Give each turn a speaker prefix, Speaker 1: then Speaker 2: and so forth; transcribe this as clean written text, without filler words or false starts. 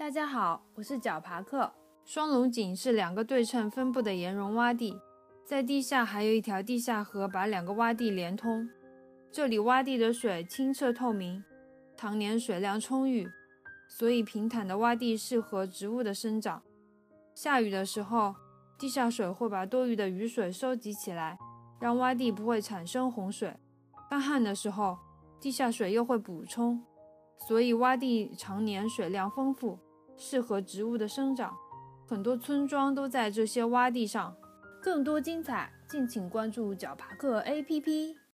Speaker 1: 大家好，我是角爬克。双龙井是两个对称分布的岩溶洼地，在地下还有一条地下河把两个洼地连通。这里洼地的水清澈透明，常年水量充裕，所以平坦的洼地适合植物的生长。下雨的时候，地下水会把多余的雨水收集起来，让洼地不会产生洪水。干旱的时候，地下水又会补充，所以洼地常年水量丰富，适合植物的生长。很多村庄都在这些洼地上。更多精彩，敬请关注角爬克 APP。